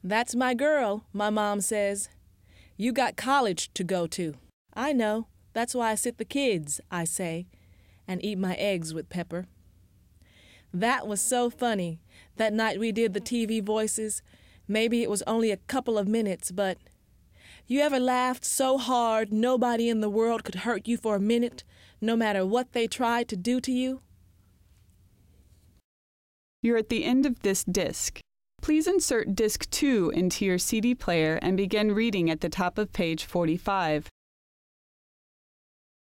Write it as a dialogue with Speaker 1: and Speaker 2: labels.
Speaker 1: That's my girl, my mom says. You got college to go to. I know. That's why I sit the kids, I say, and eat my eggs with pepper. That was so funny. That night we did the TV voices. Maybe it was only a couple of minutes, but you ever laughed so hard nobody in the world could hurt you for a minute, no matter what they tried to do to you?
Speaker 2: You're at the end of this disc. Please insert disc 2 into your CD player and begin reading at the top of page 45.